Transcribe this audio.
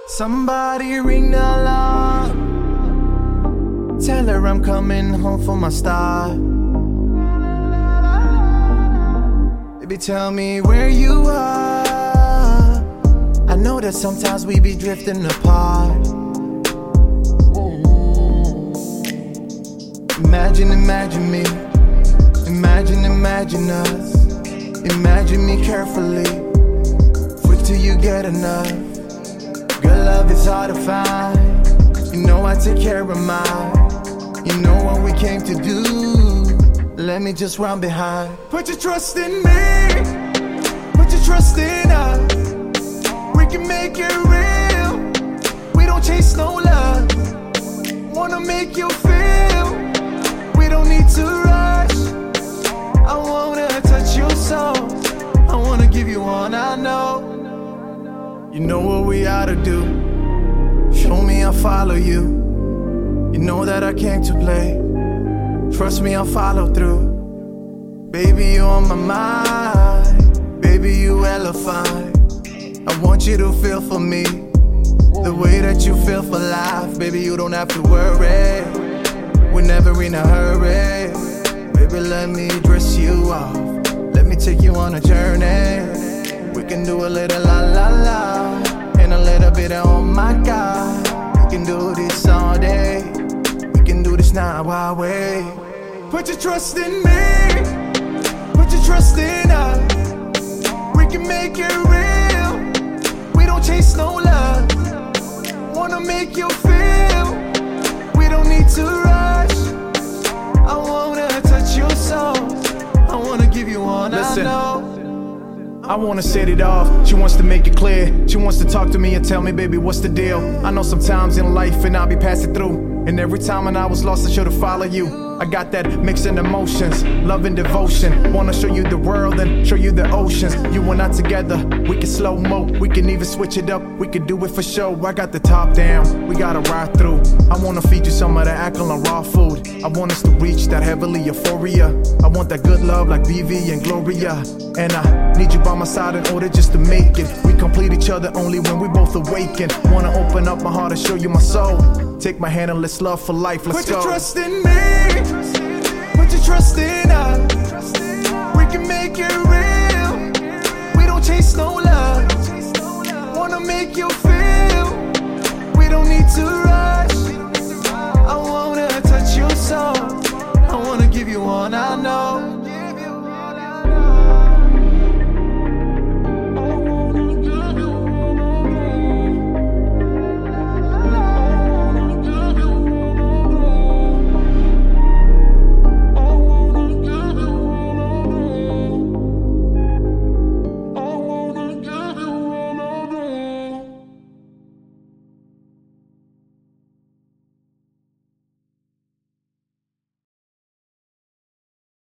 Somebody ring the alarm. Tell her I'm coming home for my star. Baby, tell me where you are. I know that sometimes we be drifting apart. Imagine me. Imagine us. Imagine me carefully. Wait till you get enough. Girl, love is hard to find. You know I take care of mine. You know what we came to do. Let me just run behind. Put your trust in me. Put your trust in us. We can make it real. We don't chase no love. Wanna make you feel. We don't need to rush. I wanna touch your soul. I wanna give you all I know. You know what we ought to do. Show me I'll follow you. You know that I came to play. Trust me, I'll follow through. Baby, you on my mind. Baby, you hella fine. I want you to feel for me the way that you feel for life. Baby, you don't have to worry. We're never in a hurry. Baby, let me dress you off. Let me take you on a journey. We can do a little la la la and a little bit of oh my God. We can do this all day. We can do this now our way. Put your trust in me. Put your trust in us. We can make it real. We don't chase no love. Wanna make you feel. We don't need to rush. I wanna touch your soul. I wanna give you all I know. I wanna set it off, she wants to make it clear. She wants to talk to me and tell me, baby, what's the deal? I know sometimes in life and I'll be passing through, and every time when I was lost I should've followed you. I got that mixing emotions, love and devotion. Wanna show you the world and show you the oceans. You and I together, we can slow-mo. We can even switch it up, we can do it for show. I got the top down, we gotta ride through. I wanna feed you some of that alkaline raw food. I want us to reach that heavenly euphoria. I want that good love like BV and Gloria. And I need you by my side in order just to make it. We complete each other only when we both awaken. Wanna open up my heart and show you my soul. Take my hand and let's love for life, let's go. Put your trust in me. Put your trust in us. We can make it real. We don't chase no love. Wanna make you feel.